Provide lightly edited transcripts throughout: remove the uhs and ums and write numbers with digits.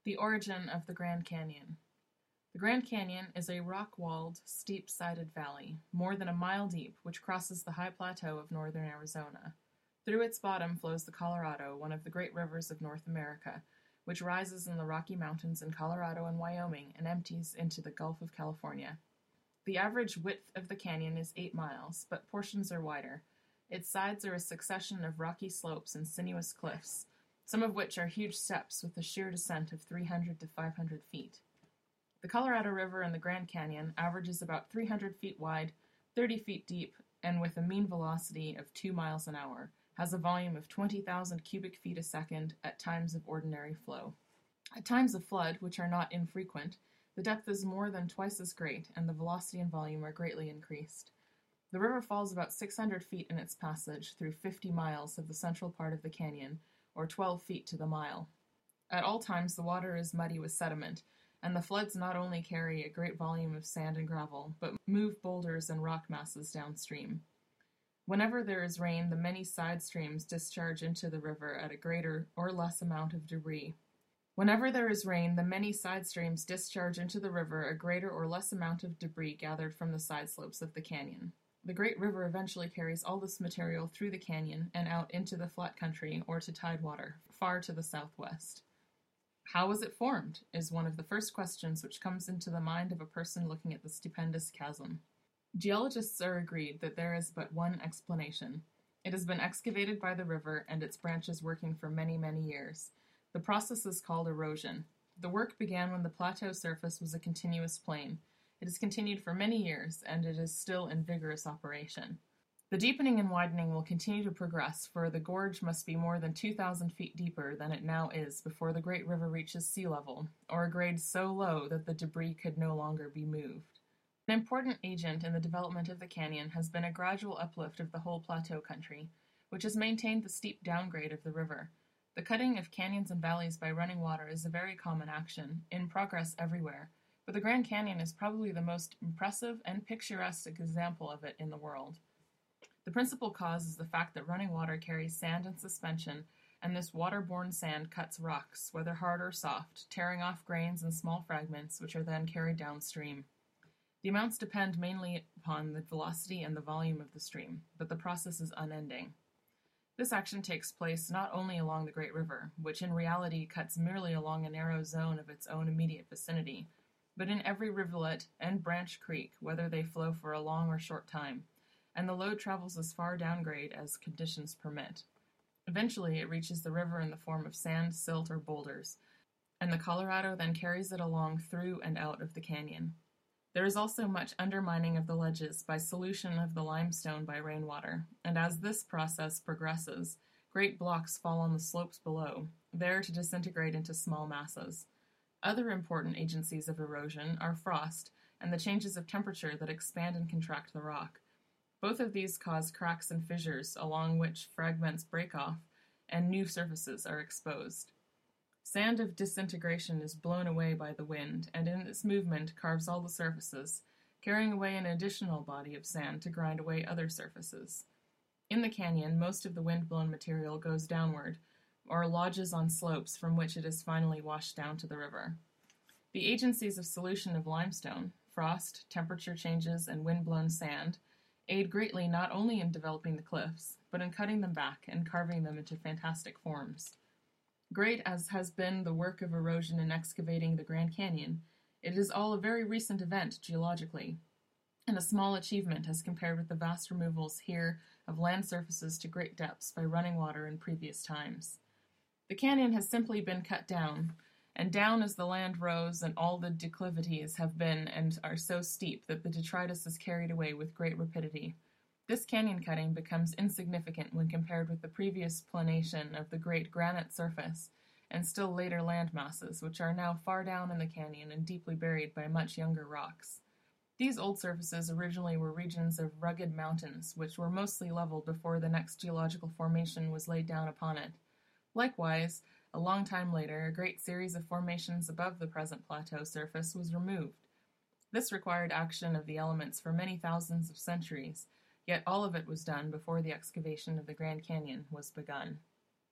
The origin of the Grand Canyon. The Grand Canyon is a rock-walled, steep-sided valley, more than a mile deep, which crosses the high plateau of northern Arizona. Through its bottom flows the Colorado, one of the great rivers of North America, which rises in the Rocky Mountains in Colorado and Wyoming and empties into the Gulf of California. The average width of the canyon is 8 miles, but portions are wider. Its sides are a succession of rocky slopes and sinuous cliffs, some of which are huge steps with a sheer descent of 300 to 500 feet. The Colorado River in the Grand Canyon averages about 300 feet wide, 30 feet deep, and with a mean velocity of 2 miles an hour, has a volume of 20,000 cubic feet a second at times of ordinary flow. At times of flood, which are not infrequent, the depth is more than twice as great, and the velocity and volume are greatly increased. The river falls about 600 feet in its passage through 50 miles of the central part of the canyon, or 12 feet to the mile. At all times the water is muddy with sediment, and the floods not only carry a great volume of sand and gravel, but move boulders and rock masses downstream. Whenever there is rain, the many side streams discharge into the river at a greater or less amount of debris. Whenever there is rain, the many side streams discharge into the river a greater or less amount of debris gathered from the side slopes of the canyon. The great river eventually carries all this material through the canyon and out into the flat country or to tidewater, far to the southwest. How was it formed is one of the first questions which comes into the mind of a person looking at the stupendous chasm. Geologists are agreed that there is but one explanation. It has been excavated by the river and its branches working for many, many years. The process is called erosion. The work began when the plateau surface was a continuous plain. It has continued for many years, and it is still in vigorous operation. The deepening and widening will continue to progress, for the gorge must be more than 2,000 feet deeper than it now is before the great river reaches sea level, or a grade so low that the debris could no longer be moved. An important agent in the development of the canyon has been a gradual uplift of the whole plateau country, which has maintained the steep downgrade of the river. The cutting of canyons and valleys by running water is a very common action, in progress everywhere, but the Grand Canyon is probably the most impressive and picturesque example of it in the world. The principal cause is the fact that running water carries sand in suspension, and this waterborne sand cuts rocks, whether hard or soft, tearing off grains and small fragments, which are then carried downstream. The amounts depend mainly upon the velocity and the volume of the stream, but the process is unending. This action takes place not only along the Great River, which in reality cuts merely along a narrow zone of its own immediate vicinity, but in every rivulet and branch creek, whether they flow for a long or short time, and the load travels as far downgrade as conditions permit. Eventually it reaches the river in the form of sand, silt, or boulders, and the Colorado then carries it along through and out of the canyon. There is also much undermining of the ledges by solution of the limestone by rainwater, and as this process progresses, great blocks fall on the slopes below, there to disintegrate into small masses. Other important agencies of erosion are frost and the changes of temperature that expand and contract the rock. Both of these cause cracks and fissures along which fragments break off and new surfaces are exposed. Sand of disintegration is blown away by the wind, and in its movement carves all the surfaces, carrying away an additional body of sand to grind away other surfaces. In the canyon, most of the wind-blown material goes downward, or lodges on slopes from which it is finally washed down to the river. The agencies of solution of limestone, frost, temperature changes, and wind-blown sand, aid greatly not only in developing the cliffs, but in cutting them back and carving them into fantastic forms. Great as has been the work of erosion in excavating the Grand Canyon, it is all a very recent event geologically, and a small achievement as compared with the vast removals here of land surfaces to great depths by running water in previous times. The canyon has simply been cut down, and down as the land rose and all the declivities have been and are so steep that the detritus is carried away with great rapidity. This canyon cutting becomes insignificant when compared with the previous planation of the great granite surface and still later land masses, which are now far down in the canyon and deeply buried by much younger rocks. These old surfaces originally were regions of rugged mountains, which were mostly leveled before the next geological formation was laid down upon it. Likewise, a long time later, a great series of formations above the present plateau surface was removed. This required action of the elements for many thousands of centuries, yet all of it was done before the excavation of the Grand Canyon was begun.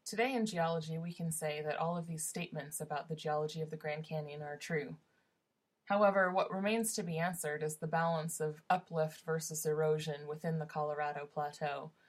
Today in geology, we can say that all of these statements about the geology of the Grand Canyon are true. However, what remains to be answered is the balance of uplift versus erosion within the Colorado Plateau,